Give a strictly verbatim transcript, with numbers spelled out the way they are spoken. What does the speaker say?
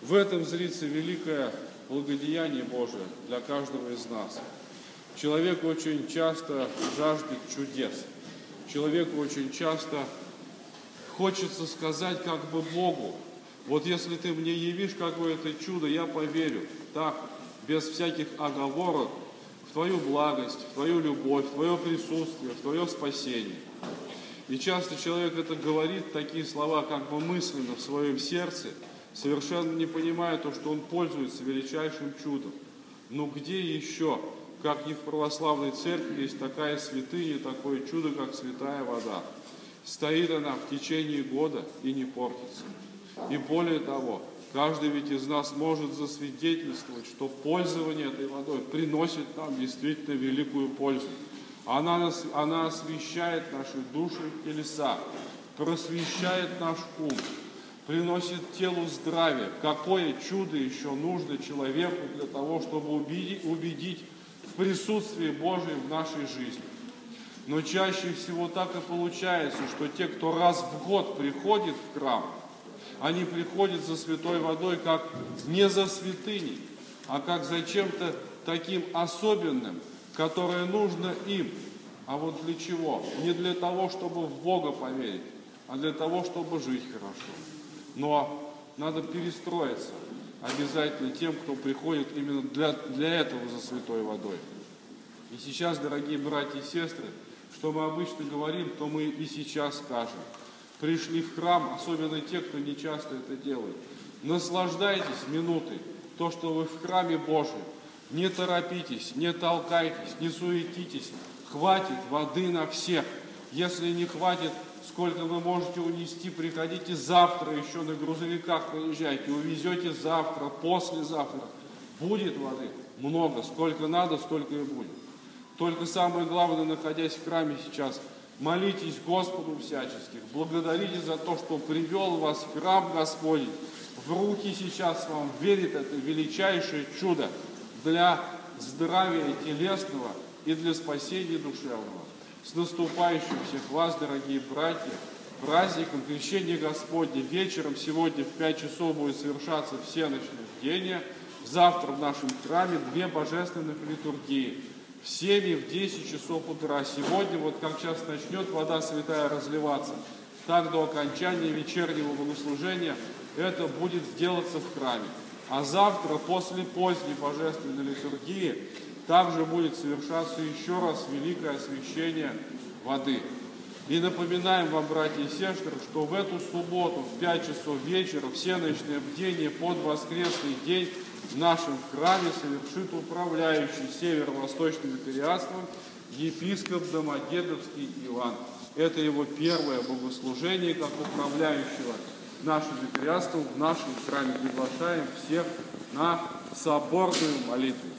В этом зрится великое благодеяние Божие для каждого из нас. Человек очень часто жаждет чудес. Человеку очень часто хочется сказать как бы Богу: вот если ты мне явишь какое-то чудо, я поверю. Так, без всяких оговорок, в твою благость, в твою любовь, в твое присутствие, в твое спасение. И часто человек это говорит, такие слова как бы мысленно в своем сердце, совершенно не понимая то, что он пользуется величайшим чудом. Но где еще, как не в православной церкви, есть такая святыня, такое чудо, как святая вода? Стоит она в течение года и не портится. И более того, каждый ведь из нас может засвидетельствовать, что пользование этой водой приносит нам действительно великую пользу. Она, она освещает наши души и телеса, просвещает наш ум, приносит телу здравие. Какое чудо еще нужно человеку для того, чтобы убедить, убедить в присутствии Божьем в нашей жизни? Но чаще всего так и получается, что те, кто раз в год приходит в храм, они приходят за святой водой как не за святыней, а как за чем-то таким особенным, которое нужно им. А вот для чего? Не для того, чтобы в Бога поверить, а для того, чтобы жить хорошо. Но надо перестроиться обязательно тем, кто приходит именно для, для этого за святой водой. И сейчас, дорогие братья и сестры, что мы обычно говорим, то мы и сейчас скажем. Пришли в храм, особенно те, кто не часто это делает. Наслаждайтесь минутой, то, что вы в храме Божьем. Не торопитесь, не толкайтесь, не суетитесь. Хватит воды на всех. Если не хватит, сколько вы можете унести, приходите завтра еще на грузовиках, приезжайте, увезете завтра, послезавтра. Будет воды много, сколько надо, столько и будет. Только самое главное, находясь в храме сейчас, молитесь Господу всяческих, благодарите за то, что привел вас в храм Господень. В руки сейчас вам верит это величайшее чудо для здравия телесного и для спасения душевного. С наступающим всех вас, дорогие братья, праздником Крещения Господня. Вечером сегодня в пять часов будет совершаться всеночное бдение. Завтра в нашем храме две божественных литургии. В семь и в десять часов утра. Сегодня, вот как сейчас начнет вода святая разливаться, так до окончания вечернего богослужения это будет сделаться в храме. А завтра, после поздней божественной литургии, также будет совершаться еще раз великое освящение воды. И напоминаем вам, братья и сестры, что в эту субботу в пять часов вечера всеночное бдение под воскресный день в нашем храме совершит управляющий северо-восточным викариатством епископ Домодедовский Иван. Это его первое богослужение как управляющего нашим викариатством в нашем храме. Приглашаем всех на соборную молитву.